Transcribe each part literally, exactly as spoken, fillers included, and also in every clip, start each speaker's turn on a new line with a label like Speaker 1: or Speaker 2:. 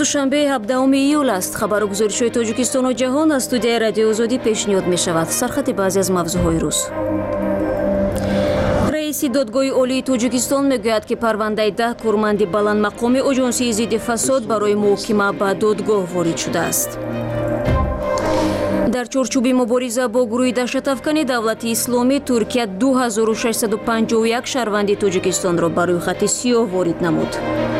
Speaker 1: دوشنبه هفدهم ایول است. خبرگزاری‌های تاجیکستان و جهان از استودیوی رادیو آزادی پیشنهاد می‌شود. سرخط بعضی از موضوع‌های روز. رئیس دادگاه عالی تاجیکستان میگوید که پرونده ده کارمند بلندمقام آژانسی ضد فساد برای محاکمه به دادگاه وارد شده است. در چارچوب مبارزه با گروه دهشت‌افکن دولت اسلامی ترکیه دو هزار و ششصد و پنجاه و یک شهروند تاجیکستان را برای خط سیاه وارد نمود.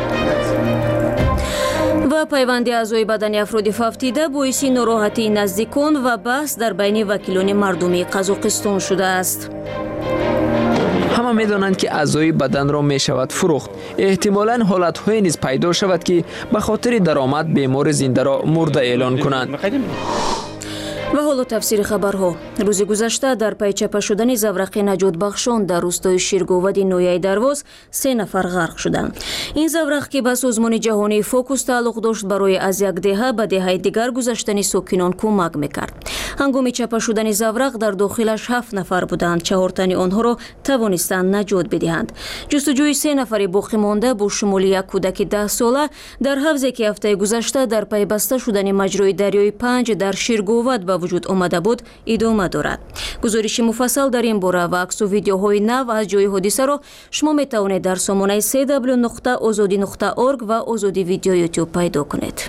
Speaker 1: و پیوند اعضای بدن افراد فوتیده باعث ناراحتی نزدیکان و بحث در بین وکیلان مردمی قزاقستان شده است.
Speaker 2: همه می‌دانند که اعضای بدن را می‌شود فروخت. احتمالاً حالت‌های نیز پیدا شود که به خاطر درآمد بیمار زنده را مرده اعلان کنند.
Speaker 1: و حالا تفسیر خبرها. روز گذشته در پی چاپ شدن زورق نجات بخشان در روستای شیرگوود نویای درواز سه نفر غرق شدند. این زورق که به سازمان جهانی فوکوس تعلق داشت برای از یک دهه به دهه دیگر گذشتن ساکنان کمک میکرد. هنگام چاپ شدن زورق در داخلش هفت نفر بودند. چهار تن آنها را توانستند نجات بدهند. جستجوی سه نفر باقی مانده با شمول یک کودک ده ساله در حوضی که هفته گذشته در پی بسته شدن مجرای دریای پنج در شیرگوود به وجود آمده بود ادامه دارد. گزارش مفصل در این باره و عکس و ویدیوهای نو از جای حادثه را شما می توانید در سامانه سی دبلیو نقطه آزادی نقطه اورگ و آزادی ویدیو یوتیوب پیدا کنید.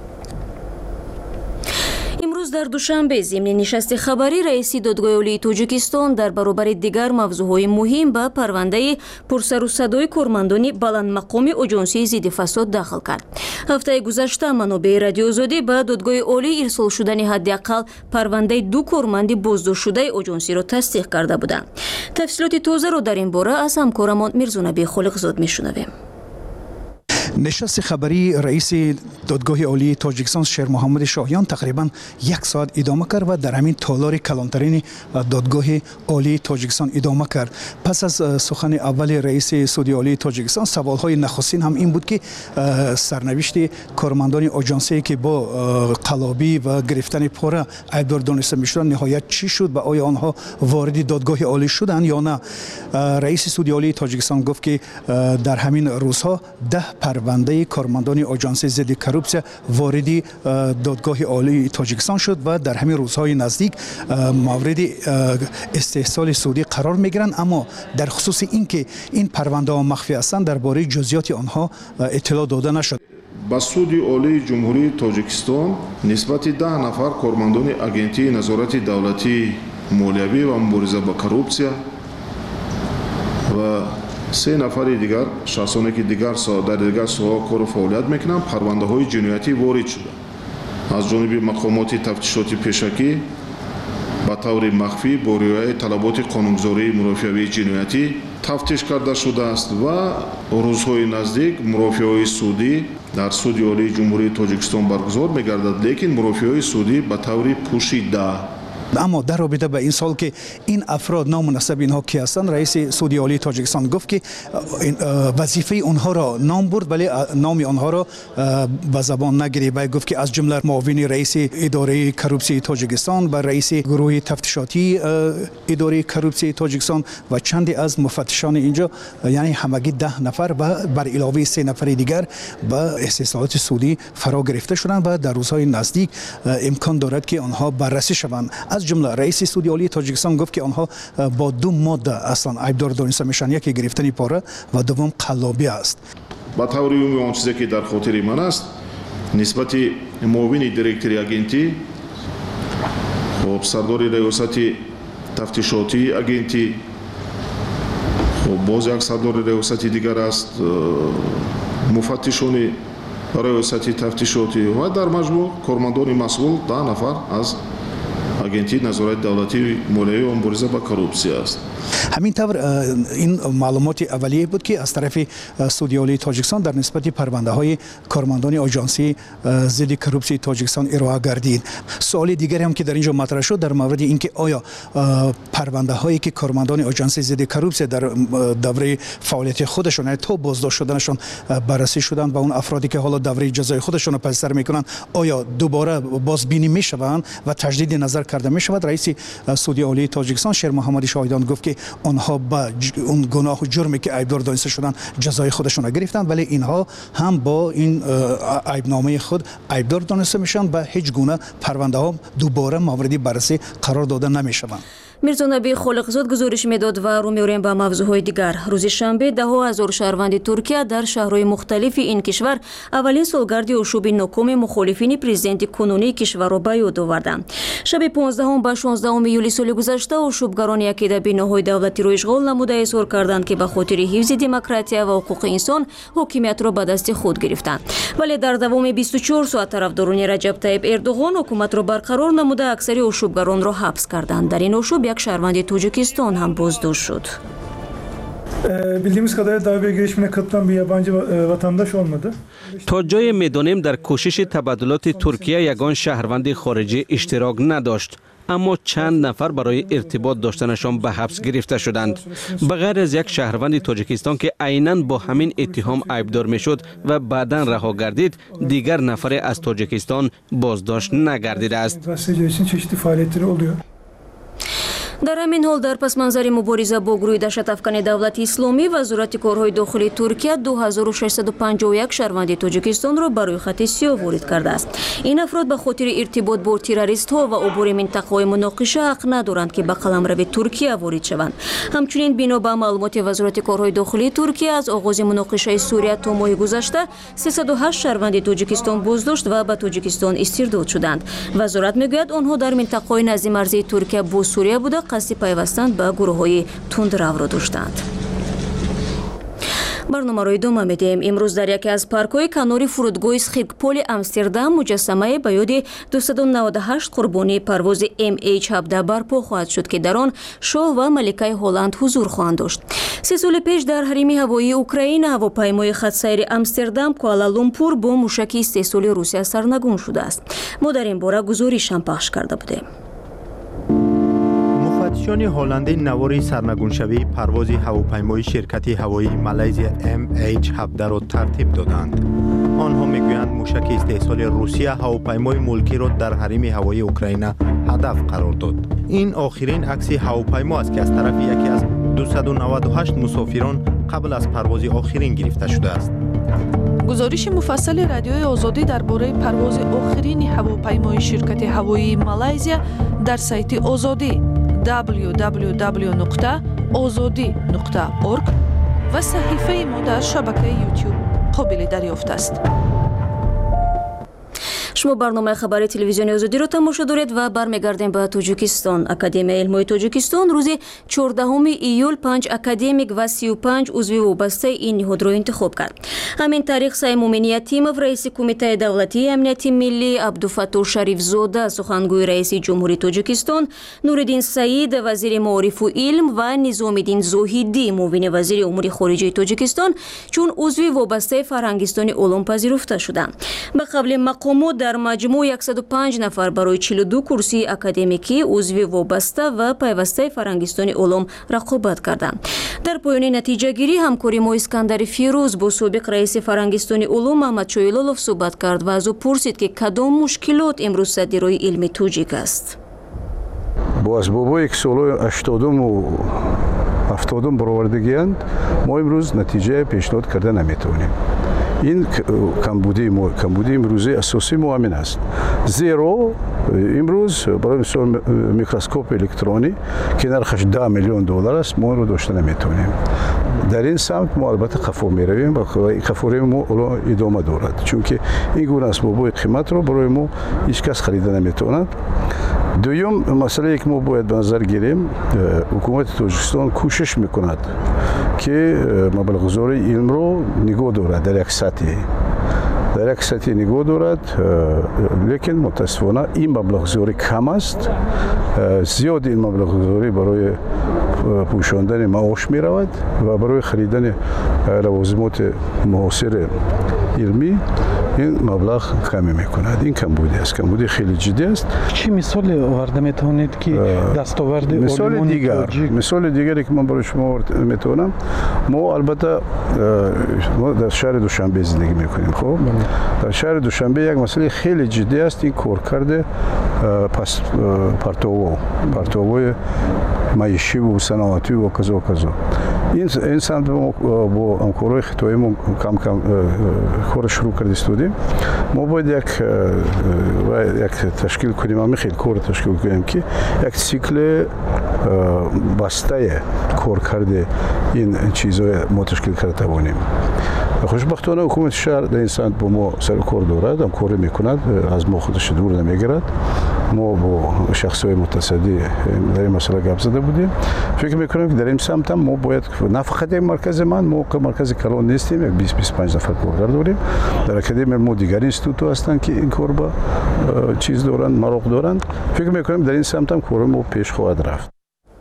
Speaker 1: امروز در دوشنبه ضمن نشست خبری رئیس دادگاه عالی تاجیکستان در برابر دیگر موضوعهای مهم به پرونده پرسر و صدای کارمندان بلندمقام آژانسی ضد فساد داخل کرد. هفته گذشته منابع رادیو آزادی به دادگاه عالی ارسال شدن حداقل پرونده دو کارمند بازداشت شده آژانسی را تصدیق کرده بودند. تفصیلات تازه را در این باره از همکارمان میرزا خالقزاد میشنویم.
Speaker 3: نشست خبری رئیس دادگاه عالی تاجیکستان شیر محمد شاهیان تقریبا یک ساعت ادامه کرد و در همین تالار کلانترین دادگاه عالی تاجیکستان ادامه کرد. پس از سخن اول رئیس سودی عالی تاجیکستان سوالهای نخستین هم این بود که سرنوشت کارمندان آژانسی که با قلابی و گرفتن پاره ایبدار دانسته میشدن نهایت چی شد و آیا آنها وارد دادگاه عالی شدند یا نه. رئیس سودی عالی تاجیکستان گفت که در همین روزها ده پرونده کارمندان آژانس ضد کروپسیا وارد دادگاه عالی تاجیکستان شد و در همین روزهای نزدیک مورد استحصال سودی قرار میگیرند، اما در خصوص اینکه این پرونده ها مخفی هستند درباره جزئیات آنها اطلاع داده نشد.
Speaker 4: با سودی عالی جمهوری تاجیکستان نسبت ده نفر کارمندان اگنتی نظارت دولتی مالیوی و مبارزه با کروپسیا و سه نفر دیگر شخصانی که دیگر در دیگر ساحه کار و فعالیت میکنند پرونده های جنایتی وارد شده. از جانب مقامات تفتیشاتی پیشکی به طور مخفی با رعایت طلبات قانونگذاری مرافعه جنایتی تفتیش کرده شده است و روزهای نزدیک مرافعه سودی در سود عالی جمهوری تاجیکستان برگزار میگردد، لیکن مرافعه سودی به طور پوشیده.
Speaker 3: اما در رابطه به این سال که این افراد نامناسب اینها کی هستند، رئیس سودی عالی تاجیکستان گفت که وظیفه اونها را نام برد ولی نام آنها را به زبان نگرفت و گفت که از جمله معاون رئیس اداره کروپسی تاجیکستان و رئیس گروه تفتیشاتی اداره کروپسی تاجیکستان و چندی از مفتشان اینجا، یعنی همگی ده نفر و بر علاوه سه نفر دیگر به استحصالات سودی فرا گرفته شدند و در روزهای نزدیک امکان دارد که آنها بررسی شوند. از جمله رئیس سودی عالی تاجیکستان گفت که آنها با دو ماده اصلا ایبدار دانسته میشن، یکی گرفتن پاره و دوم قلابی است.
Speaker 4: با طور عمومی آن چیزی که در خاطر من است نسبت معاون دیرکتوری اگنتی خب سردار ریاست تفتیشاتی اگنتی خب باز یک سردار ریاست دیگر است مفتشان ریاست تفتیشاتی و در مجموع کارمندان مسئول ده نفر از اگنتی نظارت دولتی مالیوی و مبارزه با کروپسیا است.
Speaker 3: همین طور این معلومات اولیه بود که از طرف سودی عالی تاجیکستان در نسبت پرونده های کارمندان آژانسی ضد کروپسی تاجیکستان ارائه گردید. سوال دیگری هم که در اینجا مطرح شد در مورد اینکه آیا پرونده هایی که کارمندان آژانسی ضد کروپسی در دوره فعالیت خودشون تا بازداشت شدنشون بررسی شدند و اون افرادی که حالا دوره جزای خودشون رو پسر میکنند آیا دوباره بازبینی میشوند و تجدید نظر карда мешавад. раиси суди олии тоҷикистон шер муҳаммади шоҳидон гуфт ки онҳо ба он гуноҳу ҷурме ки айбдор дониста шуданд ҷазои худашонро гирифтанд, вале инҳо ҳам бо ин айбномаи худ айбдор дониста мешаванд ба ҳеҷ гуна парвандаҳо дубора мавриди баррасӣ қарор дода намешаванд.
Speaker 1: мирзо набии холиқзод гузориш медод ва рӯ меорем ба мавзӯъҳои дигар. рӯзи шанбе даҳо ҳазор шаҳрванди Туркия дар шаҳрҳои мухталифи ин кишвар аввалин солгарди ошӯби нокоми мухолифини президенти кунунии кишварро ба ёд оварданд. шаби понздаҳум ба шонздаҳум июли соли гузашта ошӯбгарони якида биноҳои давлатиро ишғол намуда изҳор карданд ки ба хотири ҳифзи демократия ва ҳуқуқи инсон ҳокимиятро ба дасти худ гирифтанд. вале дар давоми бисту чор соат тарафдорони Раҷаб Таyyib Эрдоғон ҳукуматро барқарор намуда аксари ошӯбгаронро ҳабс карданд. дар ин ошӯб як шаҳрванди Тоҷикистон ҳам боздошт шуд.
Speaker 5: Bildiğimiz kadarıyla darbe girişimine katılan bir yabancı vatandaş olmadı.
Speaker 6: تا جای میدانیم در کوشش تبادلات ترکیه یگان شهروند خارجی اشتراک نداشت، اما چند نفر برای ارتباط داشتنشان به حبس گرفته شدند. بغیر از یک شهروند تاجیکستان که عیناً با همین اتهام عیبدار میشد و بعداً رها گردید، دیگر نفر از تاجیکستان بازداشت نگردیده است.
Speaker 1: дар ҳамин ҳол дар пасманзари мубориза бо гурӯҳи даҳшатафкани давлати исломӣ вазорати корҳои дохилии Туркия ду ҳазору шашсаду панҷоҳу як шаҳрванди Тоҷикистонро ба рӯйхати сиёҳ ворид кардааст. ин афрод ба хотири иртибот бо террористҳо ва убури минтақаҳои муноқиша ҳақ надоранд ки ба қаламрави Туркия ворид шаванд. ҳамчунин бино ба маълумоти вазорати корҳои дохилии Туркия аз оғози муноқишаи Сурия то моҳи гузашта сесаду ҳашт шаҳрванди Тоҷикистон боздошт ва ба Тоҷикистон истирдод шуданд. вазорат мегӯяд онҳо дар минтақаҳои назди марзии Туркия бо Сурия буда қасди пайвастанд ба гурӯҳҳои тундравро доштанд. барномаро идома медиҳем. имрӯз дар яке аз паркҳои канори фурудгоҳи Схиркполи Амстердам муҷассамае ба ёди дусаду наводу ҳашт қурбонии парвози эм эйч ҳабдаҳ барпо хоҳад шуд ки дар он шоҳ ва маликаи Ҳолланд ҳузур хоҳанд дошт. се соли пеш дар ҳарими ҳавоии Украина ҳавопаймои хатсайри Амстердам Куала-Лумпур бо мушаки истеҳсоли Русия сарнагун шудааст. мо дар ин бора гузоришам пахш карда будем.
Speaker 7: مفتشان هلندی نواری سرنگونشوی پرواز هواپیمای شرکت هوایی مالزیا ام ایچ هفده را ترتیب دادند. آنها میگویند موشک استحصال روسیه هواپیمای ملکی را در حریم هوایی اوکراین هدف قرار داد. این آخرین عکس هواپیما است که از طرف یکی از دویست و نود و هشت مسافران قبل از پرواز آخرین گرفته شده است.
Speaker 8: گزارش مفصل رادیوی آزادی درباره پرواز آخرین هواپیمای شرکت هوایی مالزیا در سایت آزادی دبلیو دبلیو دبلیو نقطه آزادی نقطه اورگ و صحیفه ما در شبکه یوتیوب قابل دریافت است.
Speaker 1: шумо барномаи хабари телевизиони озодиро тамошо доред ва бармегардем ба Тоҷикистон. Академияи илмҳои Тоҷикистон рӯзи чордаҳуми июл панҷ академик ва сию панҷ узви вобастаи ин ниҳодро интихоб кард. ҳамин тариқ Саймумин Ятимов, раиси Кумитаи давлатии амнияти миллӣ, Абдуфаттоҳ Шарифзода, сухангӯи раиси ҷумҳурии Тоҷикистон, Нуриддин Саид, вазири маорифу илм ва Низомиддин Зоҳидӣ, муовини вазири умури хориҷии Тоҷикистон, чун узви вобастаи фарҳангистони улум пазируфта шуданд. ба қавли мақомот дар маҷмӯъ яксаду панҷ нафар барои чилу ду курсии академикӣ узви вобаста ва пайвастаи фарҳангистони улум рақобат карданд. дар поёни натиҷагирӣ ҳамкори мо Искандари Фирӯз бо собиқ раиси фарҳангистони улум Маҳмад Шоилолов суҳбат кард ва аз ӯ пурсид ки кадом мушкилот имрӯз садирои илми тоҷик аст.
Speaker 9: бо асбобое ки солҳои ҳаштодуму ҳафтодум баровардагианд мо имрӯз натиҷа пешниҳод карда наметавонем. این کمبودی ما کمبودی امروزی اساسی ما همین است. زیرا امروز برای مثال میکروسکوپ الکترونی که نرخش ده میلیون دلار است ما رو داشته نمیتونیم. در این سمت ما البته قفو میرویم و قفوری ما ادامه دارد چون که این گونه اسباب‌های قیمت رو برای ما هیچ کس خریده نمیتواند. دوم مسئله که ما باید به نظر گیریم حکومت تاجیکستان کوشش میکند که مبلغ‌گذاری علم رو نگاه دارد در یک سطحی در یک سطحی نگاه دارد لیکن متاسفانه این مبلغ‌گذاری کم است. زیاد این مبلغ‌گذاری برای پوشاندن معاش می رود و برای خریدن لوازمات معاصر علمی این مبلغ کمی میکند. این کمبودی است، کمبودی خیلی جدی است.
Speaker 3: چی مثال آورده میتونید که دستاورد
Speaker 9: مثال دیگر مثال دیگری که من برای شما میتونم، ما البته ما در شهر دوشنبه زندگی میکنیم. خب در شهر دوشنبه یک مسئله خیلی جدی است، این کارکرد پس پرتو پرتوهای معیشی و صنعتی و کذا و کذا. این این سمت با همکارای خطایی ما کم کم کار شروع کردیم. ما باید یک یک تشکیل کنیم، همین خیلی کار تشکیل کنیم که یک سیکل بسته کار کرده این چیزهای ما تشکیل کرده توانیم. خوشبختانه حکومت شهر در این سمت با ما سر کار دارد، هم کاری میکند، از ما خودش دور نمیگیرد. ما با شخصهای متصدی در این مسئله گپ زده بودیم. فکر میکنم که در این سمت هم ما باید نه فقط یک مرکز من، ما مرکز کلان نیستیم، یک بیست بیست و پنج نفر کارگر داریم. در اکادمی ما دیگر اینستیتوت هستند که این کار با چیز دارند، مراق دارند. فکر میکنم در این سمت هم کار ما پیش خواهد رفت.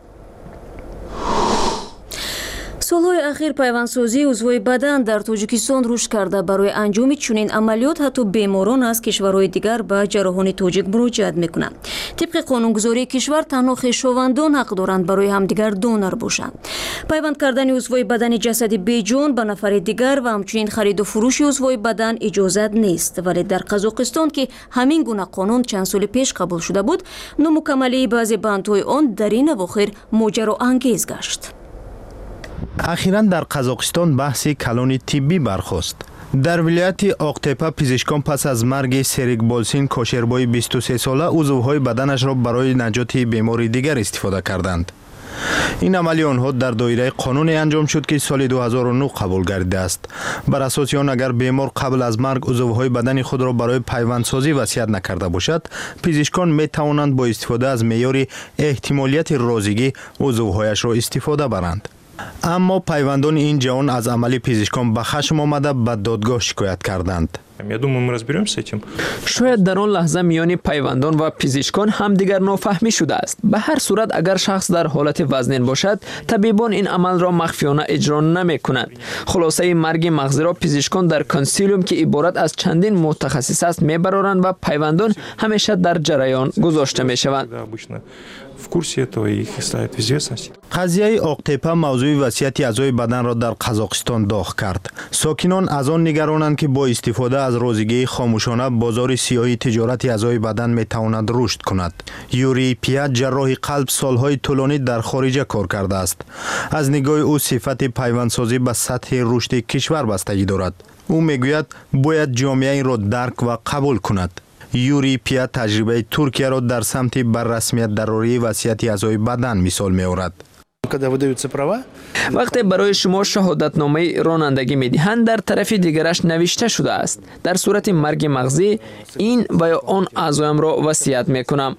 Speaker 1: солҳои ахир пайвандсозии узвои бадан дар тоҷикистон рушд карда. Барои анҷоми чунин амалиёт ҳатто беморон аз кишварҳои дигар ба ҷарроҳони тоҷик муроҷиат мекунанд. тибқи қонунгузории кишвар танҳо хешовандон ҳақ доранд барои ҳамдигар донор бошанд. пайванд кардани узвои бадани ҷасади беҷон ба нафари дигар ва ҳамчунин хариду фурӯши узвои бадан иҷозат нест. вале дар қазоқистон ки ҳамин гуна қонун чанд соли пеш қабул шуда буд, номукаммалии баъзе бандҳои он дар ин авохир моҷароангез гашт.
Speaker 7: اخیراً در قزاقستان بحث کلون طبی برخاست. در ولایت آقتپه پزشکان پس از مرگ سریک بالسین کاشربای بیست و سه ساله عضوهای بدنش را برای نجات بیماری دیگر استفاده کردند. این عملی آنها در دایره قانون انجام شد که سال دو هزار و نه قبول گردیده است. بر اساس آن اگر بیمار قبل از مرگ عضوهای بدن خود را برای پیوندسازی وصیت نکرده باشد، پزشکان می توانند با استفاده از معیار احتمالیت رازیگی عضوهایش را استفاده برند. اما پیوندان این جوان از عمل پزشکان به خشم آمده به دادگاه شکایت کردند.
Speaker 2: شاید در آن لحظه میان پیوندان و پزشکان هم دیگر نافهمی شده است. به هر صورت اگر شخص در حالت وزنین باشد، طبیبان این عمل را مخفیانه اجرا نمی کنند. خلاصه مرگ مغزی را پزشکان در کنسیلیوم که عبارت از چندین متخصص است میبرند و پیوندان همیشه در جریان گذاشته می شوند.
Speaker 7: قضیه آقتپه موضوع وصیت اعضای بدن را در قزاقستان داغ کرد. ساکنان از آن نگرانند که با استفاده از رازیگی خاموشانه بازار سیاهی تجارت اعضای بدن می تواند رشد کند. یوری پیا جراح قلب سالهای طولانی در خارج کار کرده است. از نگاه او صفت پیوندسازی به سطح رشد کشور بستگی دارد. او میگوید باید جامعه این را درک و قبول کند. یوری پیا تجربه ترکیه را در سمت بررسمیت ضروری وصیت اعضای بدن مثال می آورد.
Speaker 2: وقتی برای شما شهادتنامه رانندگی میدهند، در طرف دیگرش نوشته شده است در صورت مرگ مغزی این و یا آن اعضایم را وصیت میکنم.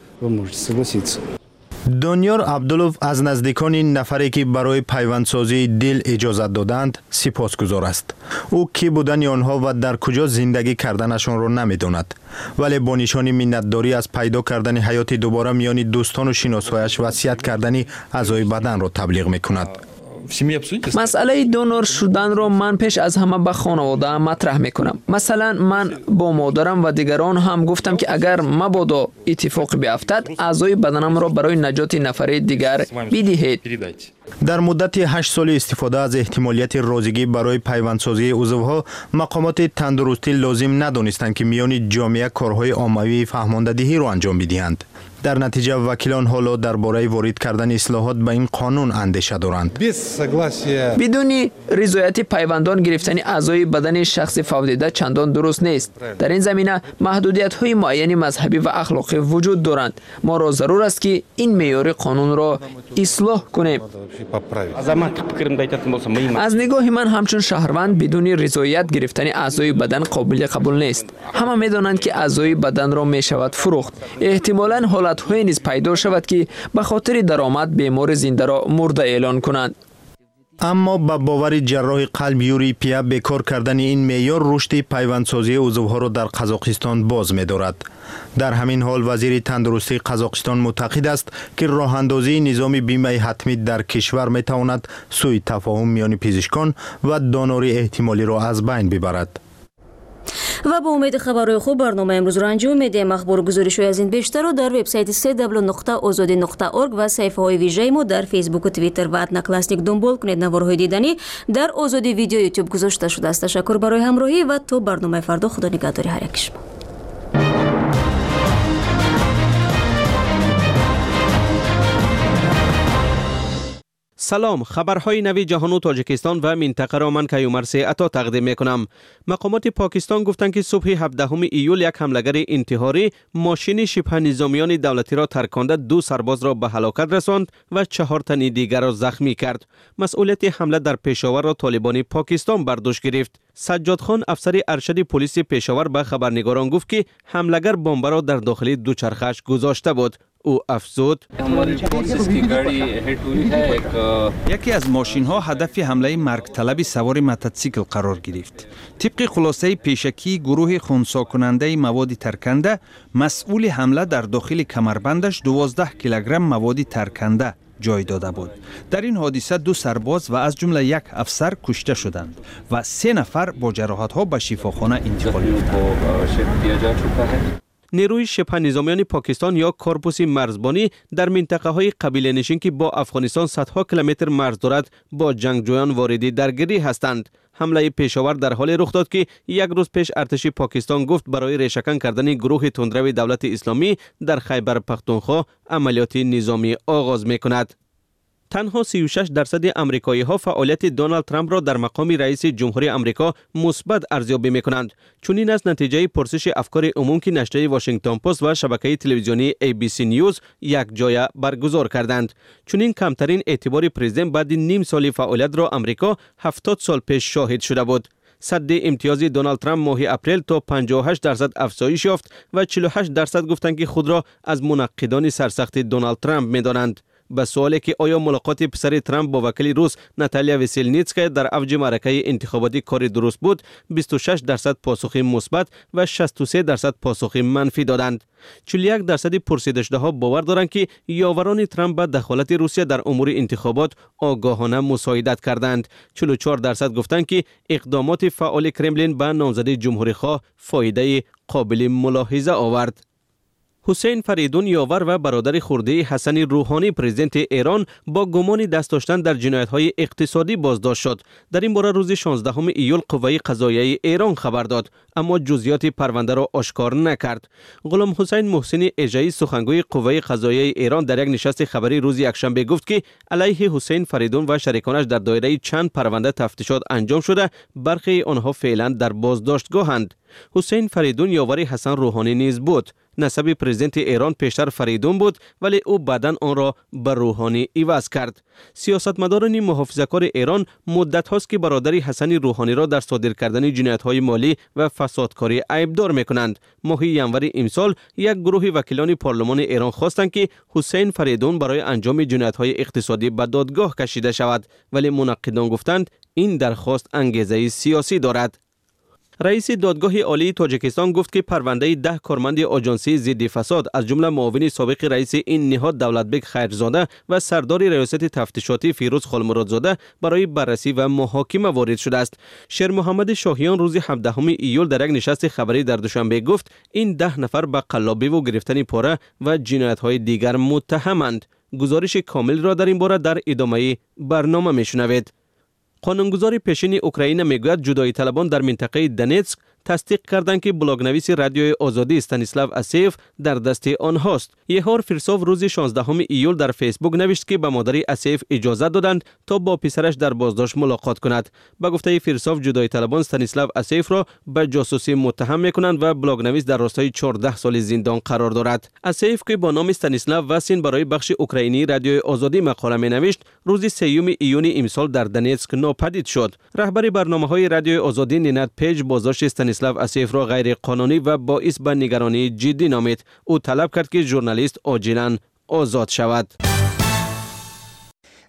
Speaker 7: دانیار عبدالوف از نزدیکان این نفری که برای پیوندسازی دل اجازت دادند سپاسگزار است. او کی بودن آنها و در کجا زندگی کردنشان را نمیداند، ولی با نشان منتداری از پیدا کردن حیات دوباره میان دوستان و شناسایش وصیت کردن اعضای بدن را تبلیغ میکند.
Speaker 2: مسئله دونور شدن را من پیش از همه به خانواده مطرح میکنم. مثلا من با مادرم و دیگران هم گفتم که اگر مبادا اتفاق بیفتد اعضای بدنم را برای نجات نفر دیگر بدهید.
Speaker 7: در مدت هشت سال استفاده از احتمالیت رازیگی برای پیوندسازی عضوها، مقامات تندرستی لازم ندانستند که میان جامعه کارهای عاموی فهماندهی را انجام بدهند. در نتیجه وکیلان حالا درباره وارد کردن اصلاحات به این قانون اندیشه دارند.
Speaker 2: بدون رضایت پیوندان گرفتن اعضای بدن شخص فوتیده چندان درست نیست. در این زمینه محدودیت‌های معینی مذهبی و اخلاقی وجود دارند. ما را ضرور است که این معیار قانون را اصلاح کنیم. از نگاه من همچون شهروند بدون رضایت گرفتن اعضای بدن قابل قبول نیست. همه می‌دانند که اعضای بدن را می‌شود فروخت. احتمالاً حالت‌های نیز پیدا شود که به خاطر درآمد بیمار زنده را مرده اعلان کنند.
Speaker 7: اما با باور جراح قلب یوری پیا بیکار کردن این معیار رشد پیوندسازی عضوها را در قزاقستان باز می‌دارد. در همین حال وزیر تندرستی قزاقستان معتقد است که راه اندازی نظام بیمه حتمی در کشور می‌تواند سوء تفاهم میان پزشکان و دانوری احتمالی را از بین ببرد.
Speaker 1: و با امید خبرهای خوب برنامه امروز را انجام میدیم. اخبار گزارش‌های از این بیشتر را در وبسایت سه دبلیو نقطه آزادی نقطه اورگ و صفحه‌های ویژه ما در فیسبوک و توییتر و ادنا کلاسیک دنبال کنید. نوارهای دیدنی در آزادی ویدیو یوتیوب گذاشته شده است. تشکر برای همراهی و تا برنامه فردا. خدا نگهدار هر یک شما.
Speaker 6: سلام، خبرهای نوی جهان و تاجیکستان و منطقه را من کیومرث عطا تقدیم میکنم. مقامات پاکستان گفتند که صبح هفدهم ایول یک حملگر انتحاری ماشین شبه نظامیان دولتی را ترکانده دو سرباز را به هلاکت رساند و چهار تن دیگر را زخمی کرد. مسئولیت حمله در پشاور را طالبان پاکستان بر دوش گرفت. سجاد خان افسر ارشد پلیس پشاور به خبرنگاران گفت که حملگر بمب را در داخل دوچرخه‌اش گذاشته بود. او افزود
Speaker 10: یکی از ماشین ها هدف حمله مرگ طلب سوار موتورسیکل قرار گرفت. طبق خلاصه پیشکی گروه خنثی کننده مواد ترکنده مسئول حمله در داخل کمربندش دوازده کیلوگرم مواد ترکنده جای داده بود. در این حادثه دو سرباز و از جمله یک افسر کشته شدند و سه نفر با جراحت ها به شفاخانه انتقال یافتند.
Speaker 6: نیروی شبه نظامیان پاکستان یا کورپوس مرزبانی در منطقه های قبیله نشین که با افغانستان صدها کیلومتر مرز دارد با جنگجویان واردی درگیری هستند. حمله پشاور در حال رخ داد که یک روز پیش ارتش پاکستان گفت برای ریشه‌کن کردن گروه تندرو دولت اسلامی در خیبر پختونخوا عملیات نظامی آغاز می‌کند. تنها سی و شش درصد امریکایی ها فعالیت دونالد ترامپ را در مقام رئیس جمهوری آمریکا مثبت ارزیابی می‌کنند. چنین است نتیجه پرسش افکار عموم که نشریه واشنگتن پست و شبکه تلویزیونی ای بی سی نیوز یک جایه برگزار کردند. چنین کمترین اعتبار پرزیدنت بعد نیم سال فعالیت را آمریکا هفتاد سال پیش شاهد شده بود. صد امتیازی دونالد ترامپ ماه اپریل تا پنجاه و هشت درصد افزایش یافت و چهل و هشت درصد گفتند که خود را از منقدان سرسخت دونالد ترامپ می‌دانند. به سوالی که آیا ملاقات پسر ترامپ با وکیل روس ناتالیا وسیلنیتسکا در اوج معرکه انتخاباتی کاری درست بود، بیست و شش درصد پاسخ مثبت و شصت و سه درصد پاسخ منفی دادند. چهل و یک درصد پرسیده شده ها باور دارند که یاوران ترامپ به دخالت روسیه در امور انتخابات آگاهانه مساعدت کردند. چهل و چهار درصد گفتند که اقدامات فعال کرملین به نامزد جمهوری خواه فایده قابل ملاحظه آورد. حسین فریدون یاور و برادر خورده حسن روحانی پرزیدنت ایران با گمان دست داشتن در جنایت‌های اقتصادی بازداشت شد. در این باره روز شانزدهم ایول قوه قضاییه ایران خبر داد، اما جزئیات پرونده را آشکار نکرد. غلام حسین محسن اژه‌ای سخنگوی قوه قضاییه ایران در یک نشست خبری روز یکشنبه گفت که علیه حسین فریدون و شریکانش در دایره چند پرونده تفتیشات انجام شده، برخی آنها فعلا در بازداشتگاهند. حسین فریدون یاور حسن روحانی نیز بود. نسب پرزیدنت ایران پیشتر فریدون بود ولی او بعداً آن را به روحانی عوض کرد. سیاستمداران محافظه‌کار ایران مدت هاست که برادر حسن روحانی را در صادر کردن جنایت‌های مالی و فسادکاری عیبدار می‌کنند. ماه ینور امسال یک گروه وکیلان پارلمان ایران خواستند که حسین فریدون برای انجام جنایت‌های اقتصادی به دادگاه کشیده شود، ولی منقدان گفتند این درخواست انگیزه سیاسی دارد. رئیس دادگاه عالی تاجیکستان گفت که پرونده ده کارمند آژانسی ضد فساد از جمله معاون سابق رئیس این نهاد دولتبک خیرزاده و سردار ریاست تفتیشاتی فیروز خالمرادزاده برای بررسی و محاکمه وارد شده است. شیر محمد شاهیان روز هفدهم ایول در یک نشست خبری در دوشنبه گفت این ده نفر به قلابی و گرفتن پاره و جنایت‌های دیگر متهمند. گزارش کامل را در این باره در ادامه برنامه میشنوید. قانونگذار پیشین اوکراین میگوید جدایی طلبان در منطقه دنیتسک تصدیق کردند که بلاگنویس رادیوی آزادی استانیسلاو اسیف در دست آنهاست. یهار فیرسوف روز شانزدهم ایول در فیسبوک نوشت که به مادر اسیف اجازه دادند تا با پسرش در بازداشت ملاقات کند. به گفته فیرسوف جدایی طلبان استانیسلاو اسیف را به جاسوسی متهم میکنند و بلاگنویس در راستای چهارده سال زندان قرار دارد. اسیف که با نام استانیسلاو واسین برای بخش اوکراینی رادیوی آزادی مقاله مینوشت، روز سوم ایون امسال در دنیتسک ناپدید شد. رهبر برنامه‌های رادیوی آزادی نینت پیج بازداشت استانیسلاو اسیف را غیر قانونی و باعث به نگرانی جدی نامید. او طلب کرد که ژورنالیست عاجلاً آزاد شود.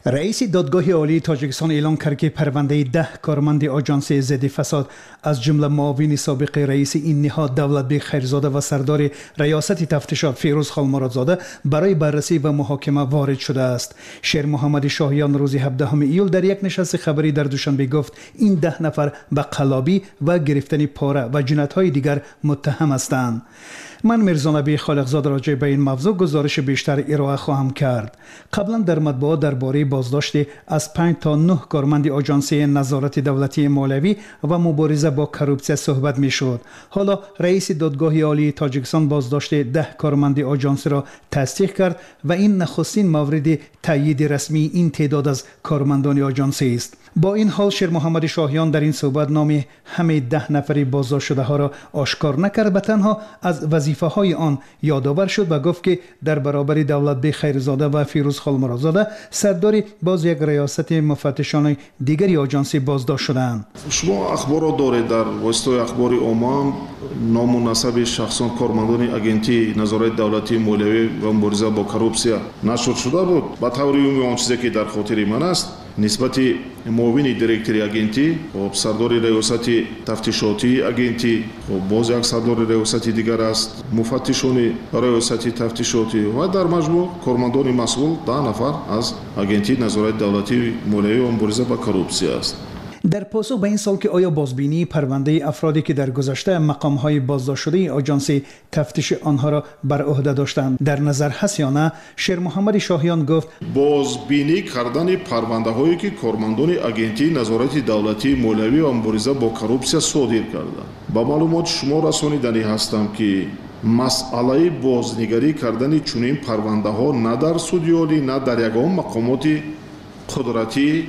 Speaker 3: رئیس دادگاه عالی تاجیکستان اعلام کرد که پرونده ده کارمند آژانس ضد فساد از جمله معاون سابق رئیس این نهاد دولتبیگ خیرزاده و سردار ریاست تفتیشات فیروز خالمرادزاده برای بررسی و محاکمه وارد شده است. شیر محمد شاهیان روز هفدهم ایول در یک نشست خبری در دوشنبه گفت این ده نفر به قلابی و گرفتن پاره و جنایت‌های دیگر متهم هستند. من میرزا نبی خالقزاده راجع به این موضوع گزارش بیشتر ارائه خواهم کرد. قبلا در مطبوعات درباره بازداشت از پنج تا نه کارمند آژانس نظارت دولتی مالیوی و مبارزه با کروپسیون صحبت میشد. حالا رئیس دادگاه عالی تاجیکستان بازداشت ده کارمند آژانس را تصدیق کرد و این نخستین مورد تایید رسمی این تعداد از کارمندان آژانس است. با این حال شیر محمد شاهیان در این صحبت نام همه ده نفری بازداشت شده ها را آشکار نکرد، به تنها از وظیفه های آن یادآور شد و گفت که در برابر دولتبیگ خیرزاده و فیروز خالمرادزاده سرداری باز یک ریاست مفتشان دیگری آژانس بازداشت شدند.
Speaker 4: شما اخبار دارید در واسطه اخبار عموم نام و نسب شخصان کارمندان اگنتی نظارت دولتی مالیوی و مبارزه با کروپسیون نشر شده بود. با طور عمومی آن چیزی که در خاطر من است نسبت معاون دیرکتوری اگنتی و سردار ریاست تفتیشاتی اگنتی و باز یک سردار ریاست دیگر است مفتشان ریاست تفتیشاتی و در مجموع کارمندان مسئول ده نفر از اگنتی نظارت دولتی مالیوی و مبارزه با کروپسیون است.
Speaker 3: در پاسخ به این سوال که آیا بازبینی پرونده افرادی که در گذشته مقام‌های بازداشت شده آژانس تفتیش آنها را بر عهده داشتند در نظر هست یا نه، شیر محمد شاهیان گفت
Speaker 4: بازبینی کردن پرونده هایی که کارمندان اگنتی نظارت دولتی مالیوی و مبارزه با کروپسیون صادر کردند. با معلومات شما رسانیدنی هستم که مسئله بازنگری کردن چنین پرونده ها نه در سودی عالی نه در یگان مقامات قدرتی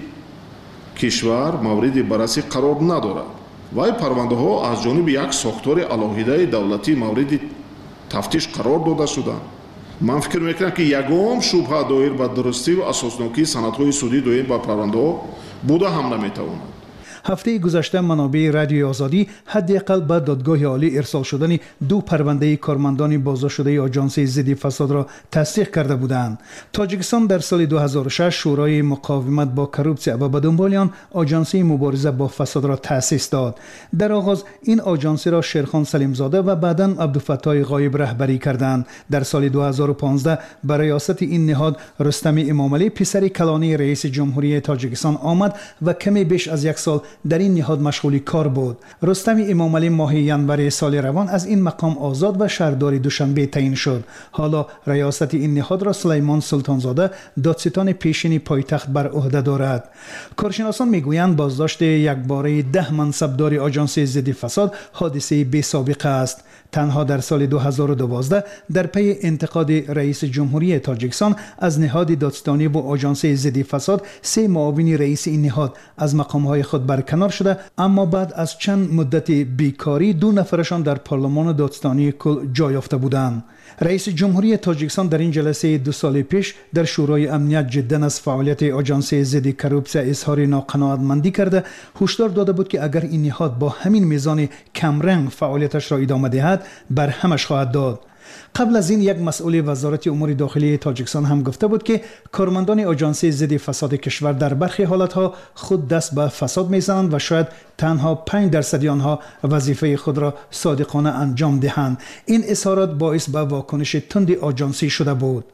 Speaker 4: کشور مورد بررسی قرار ندارد و این پرونده ها از جانب یک ساختار علاهیده دولتی مورد تفتیش قرار داده شدند. من فکر میکنم که یگام شبهه دایر به درستی و اساسناکی سندهای سودی دایر به پرونده ها بوده هم نمیتواند.
Speaker 3: هفته گذشته منابع رادیوی آزادی حداقل به دادگاه عالی ارسال شدن دو پرونده کارمندان بازداشت شده آژانس ضد فساد را تصدیق کرده بودند. تاجیکستان در سال دو هزار و شش شورای مقاومت با کروپسیون و به دنبال آن آژانس مبارزه با فساد را تأسیس داد. در آغاز این آژانس را شیرخان سلیمزاده و بعداً عبدالفتاح غایب رهبری کردند. در سال دو هزار و پانزده بر ریاست این نهاد رستم امامعلی پسر کلانی رئیس جمهوری تاجیکستان آمد و کمی بیش از یک سال در این نهاد مشغول کار بود. رستم امامعلی ماه ینور سال روان از این مقام آزاد و شهردار دوشنبه تعیین شد. حالا ریاست این نهاد را سلیمان سلطانزاده دادستان پیشین پایتخت بر عهده دارد. کارشناسان میگویند بازداشت یکباره ده منصبدار آژانس ضد فساد حادثه بی سابقه است. تنها در سال دو هزار و دوازده در پی انتقاد رئیس جمهوری تاجیکستان از نهاد دادستانی و آژانس ضد فساد سه معاون رئیس این نهاد از مقام‌های خود برکنار شده، اما بعد از چند مدت بیکاری دو نفرشان در پارلمان دادستانی کل جای یافته بودند. رئیس جمهوری تاجیکستان در این جلسه دو سال پیش در شورای امنیت جدا از فعالیت آژانس ضد کروپسیون اظهار ناقناعتمندی کرده، هشدار داده بود که اگر این نهاد با همین میزان کمرنگ فعالیتش را ادامه دهد بر همش خواهد داد. قبل از این یک مسئول وزارت امور داخلی تاجیکستان هم گفته بود که کارمندان آژانس ضد فساد کشور در برخی حالتها خود دست به فساد میزنند و شاید تنها پنج درصد آنها وظیفه خود را صادقانه انجام دهند. این اظهارات باعث به واکنش تند آژانسی شده بود.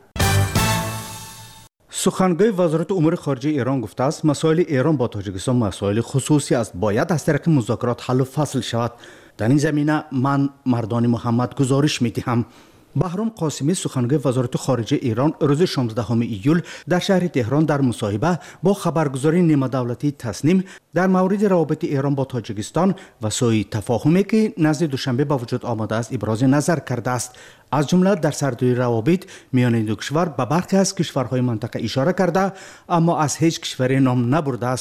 Speaker 11: سخنگوی وزارت امور خارجه ایران گفته است مسائل ایران با تاجیکستان مسائل خصوصی است، باید از طریق مذاکرات حل و فصل شود. در این زمینه من مردان محمد گزارش می‌دهم. بهرام قاسمی سخنگوی وزارت خارجه ایران روز شانزدهم ایول در شهر تهران در مصاحبه با خبرگزاری نیمه دولتی تصنیم در مورد روابط ایران با تاجیکستان و سوء تفاهمی که نزد دوشنبه به وجود آمده است ابراز نظر کرده است. از جمله در سردوی روابط میان این دو کشور به برخی از کشورهای منطقه اشاره کرده اما از هیچ کشوری نام نبرده است.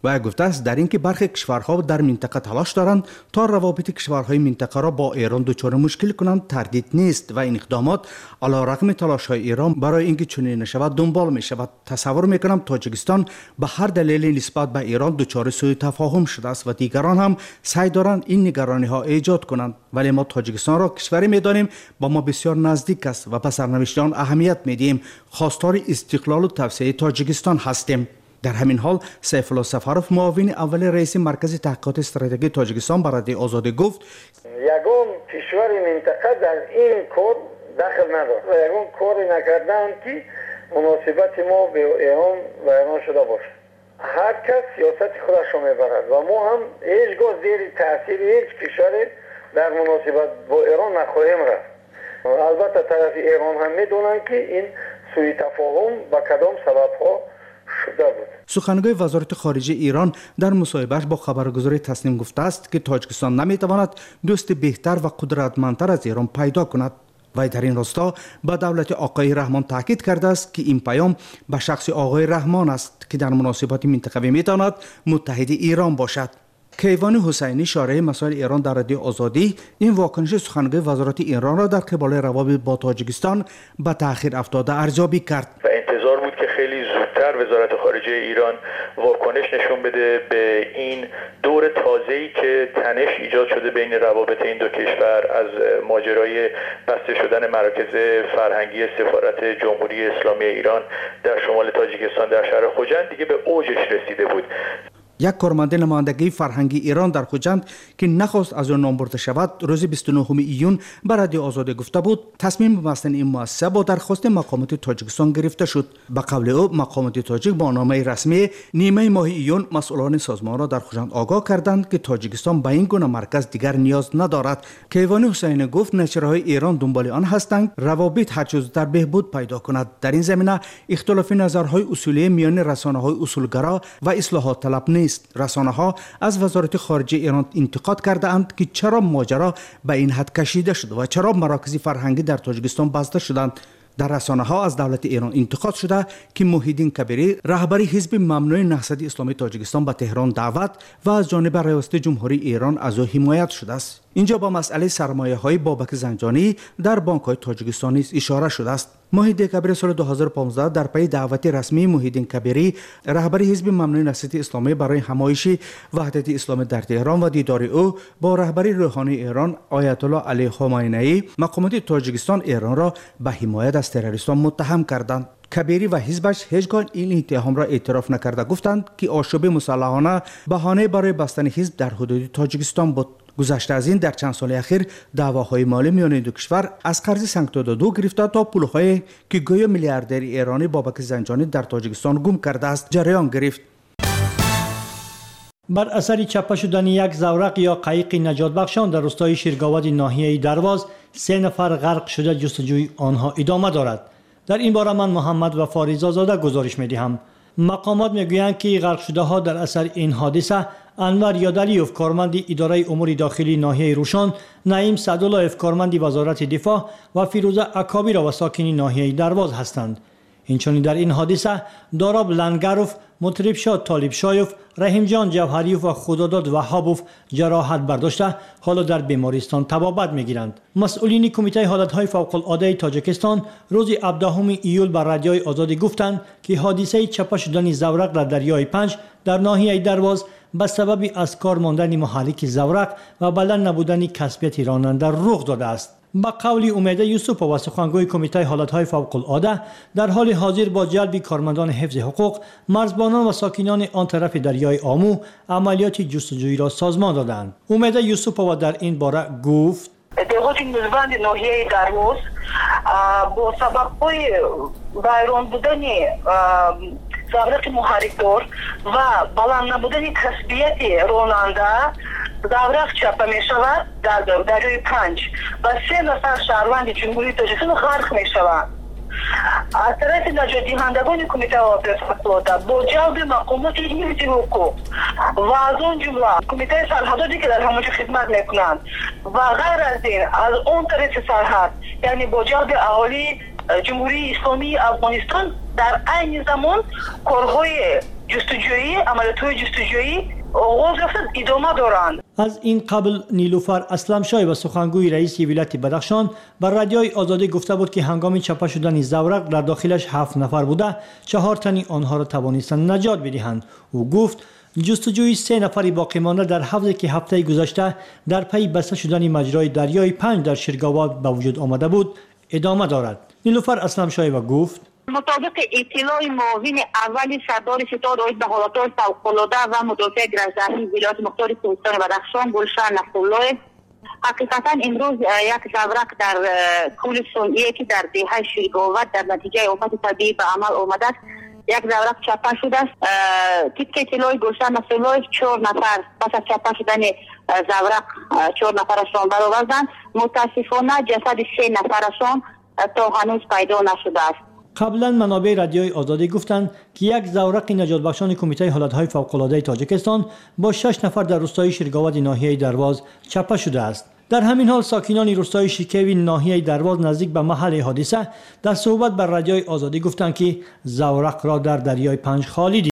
Speaker 11: و گفته است در اینکه برخی کشورها در منطقه تلاش دارند تا روابط کشورهای منطقه را با ایران دچار مشکل کنند تردید نیست و این اقدامات علیرغم تلاش‌های ایران برای اینکه چنین نشود دنبال می شود. تصور می کنم تاجیکستان به هر دلیلی نسبت به ایران دچار سوء تفاهم شده است و دیگران هم سعی دارند این نگرانی ها ایجاد کنند، ولی ما تاجیکستان را کشوری می دانیم با ما بسیار نزدیک است و به سرنوشت آن اهمیت می دهیم. خواستار استقلال و توسعه تاجیکستان هستیم. در همین حال سیف الله سفروف معاون اول رئیس مرکز تحقیقات استراتژی تاجیکستان به رادیو آزادی گفت
Speaker 12: یگان کشور منطقه در این کار دخل ندارد و یگان کاری نکردند که مناسبت ما به ایران و ایران شده باشد. هر کس سیاست خودش را میبرد و ما هم هیچگاه زیر تاثیر هیچ کشوری در مناسبت با ایران نخواهیم رفت. البته طرف ایران هم میدونند که این سوء تفاهم با کدام سببها شده بود.
Speaker 11: سخنگوی وزارت خارجه ایران در مصاحبهش با خبرگزاری تسنیم گفته است که تاجیکستان نمیتواند دوست بهتر و قدرتمندتر از ایران پیدا کند. و در این راستا به دولت آقای رحمان تاکید کرده است که این پیام به شخص آقای رحمان است که در مناسبات منطقوی میتواند متحد ایران باشد. کیوان حسینی شارح مسائل ایران در رادیو آزادی این واکنش سخنگوی وزارت ایران را در قبال روابط با تاجیکستان به تأخیر افتاده ارزیابی کرد.
Speaker 13: و انتظار بود که خیلی زودتر وزارت خارجه ایران واکنش نشون بده به این دور تازه‌ای که تنش ایجاد شده بین روابط این دو کشور از ماجرای بسته شدن مراکز فرهنگی سفارت جمهوری اسلامی ایران در شمال تاجیکستان در شهر خوجند دیگه به اوجش رسیده بود.
Speaker 11: یک کارمند نمایندگی فرهنگی ایران در خوجند که نخواست از آن نام برده شود روز بیست و نهم ایون به رادیو آزادی گفته بود تصمیم بستن این مؤسسه با درخواست مقامات تاجیکستان گرفته شد. به قول او مقامات تاجیک با نامه رسمی نیمه ماه ایون مسئولان سازمان را در خوجند آگاه کردند که تاجیکستان به این گونه مرکز دیگر نیاز ندارد. کیوانی حسینی گفت نشریه‌های ایران دنبال آن هستند روابط هر چه زودتر بهبود پیدا کند. در این زمینه اختلاف نظرهای اصولی میان رسانه‌های اصولگرا و اصلاحات طلب نیست. رسانه ها از وزارت خارجه ایران انتقاد کرده اند که چرا ماجرا به این حد کشیده شد و چرا مراکز فرهنگی در تاجیکستان بسته شدند. در رسانه ها از دولت ایران انتقاد شده که محی الدین کبیری رهبری حزب ممنوع نهضت اسلامی تاجیکستان به تهران دعوت و از جانب ریاست جمهوری ایران از او حمایت شده است. اینجا با مسئله سرمایه های بابک زنجانی در بانک های تاجیکستان نیز اشاره شده است. ماه دکامبر سال دو هزار و پانزده در پی دعوت رسمی محی الدین کبیری رهبری حزب ممنوع نهضت اسلامی برای همایش وحدت اسلامی در تهران و دیدار او با رهبری روحانی ایران آیت الله علی خامنه‌ای مقامات تاجیکستان ایران را به حمایت از تروریستان متهم کردند. کبیری و حزبش هیچگاه این اتهام را اعتراف نکرده گفتند که آشوب مسلحانه بهانه برای بستن حزب در حدود تاجیکستان بود. گذشته از این در چند سال اخیر دعواهای مالی میان دو کشور از قرض سنگ تا دو گرفته تا پول‌هایی که گویا میلیاردر ایرانی بابک زنجانی در تاجیکستان گم کرده است جریان گرفت.
Speaker 14: بر اثر چپه شدن یک زورق یا قایق نجات بخشان در روستای شیرگاود ناحیه درواز سه نفر غرق شده جستجوی آنها ادامه دارد. در این باره من محمد و فاریزا زاده گزارش می‌دهم. مقامات میگویند که غرق شده ها در اثر این حادثه انور یادلیوف کارمند اداره امور داخلی ناحیه روشان، نعیم سعدالله کارمند وزارت دفاع و فیروزه اکابیر و ساکن ناحیه درواز هستند. اینچنین در این حادثه داراب لنگروف، مطرب شاد طالب شایف، رحیم جان جوهریوف و خداداد وهابوف جراحت برداشته حالا در بیمارستان طبابت میگیرند. مسئولین کمیته حالتهای فوق العاده تاجیکستان روز هفدهم ایول بر رادیوی آزادی گفتند که حادثه چپه شدن زورق در دریای پنج در ناحیه درواز به سبب از کار ماندن محرک زورق و بلند نبودن کسبیت راننده رخ داده است. با قول امید یوسف و سخنگوی کمیته حالتهای فوق العاده در حال حاضر با جلب کارمندان حفظ حقوق مرزبانان و ساکنان آن طرف دریای آمو عملیات جستجویی را سازمان دادند. امید یوسف و در این باره گفت
Speaker 15: دهات میزبان ناحیه درواز با سبب‌های ویران بودن زورق محرک‌دار و بلند نبودن کسبیت راننده زورق چپه می شود در دریای پنج و سه نفر شهروند جمهوری تاجیکستان غرق می شوند. از طرف نجات دهندگان کمیته حالت با جلب مقامات حفظ حقوق و از آن جمله کمیته سرحداتی که در همونجا خدمت میکنند و غیر از این از اون طرف سرحد یعنی با جلب اهالی جمهوری اسلامی افغانستان در عین زمان کارهای جستجویی عملیات‌های جستجویی آغاز یافته ادامه دارند.
Speaker 14: از این قبل نیلوفر اسلمشاه و سخنگوی رئیس ولایت بدخشان بر رادیوی آزادی گفته بود که هنگام چاپ شدن زورق در داخلش هفت نفر بوده، چهار تنی آنها را توانستند نجات بدهند. او گفت جستجوی سه نفری باقی مانده در حوضی که هفته گذشته در پی بسته شدن مجرای دریای پنج در شیرگاواد به وجود آمده بود ادامه دارد. نیلوفر اسلمشاه و گفت
Speaker 16: مطابق اطلاع معاون اول سردار ستاد آید به حالات فوق‌العاده و مدافع گرزدهی ولایت مختار کوهستان بدخشان گلشن نصرالله، حقیقتا امروز یک زورق در کول صنعی که در دهه شیرگاواد در نتیجه آفت طبیعی به عمل آمده است یک زورق چاپه شده است. طبق اطلاع گلشن نصرالله چهار نفر پس از چاپه شدن زورق چهار نفرشان برآوردند. متاسفانه جسد سه نفرشان تا هنوز پیدا نشده است.
Speaker 14: قبلا منابع رادیوی آزادی گفتند که یک زورق نجات بخشان کمیته حالتهای فوق‌العاده تاجیکستان با شش نفر در روستای شیرگاواد ناحیه درواز چاپه شده است. در همین حال ساکنان روستای شیکوی ناحیه درواز نزدیک به محل حادثه در صحبت بر رادیوی آزادی گفتند که زورق را در دریای پنج خالی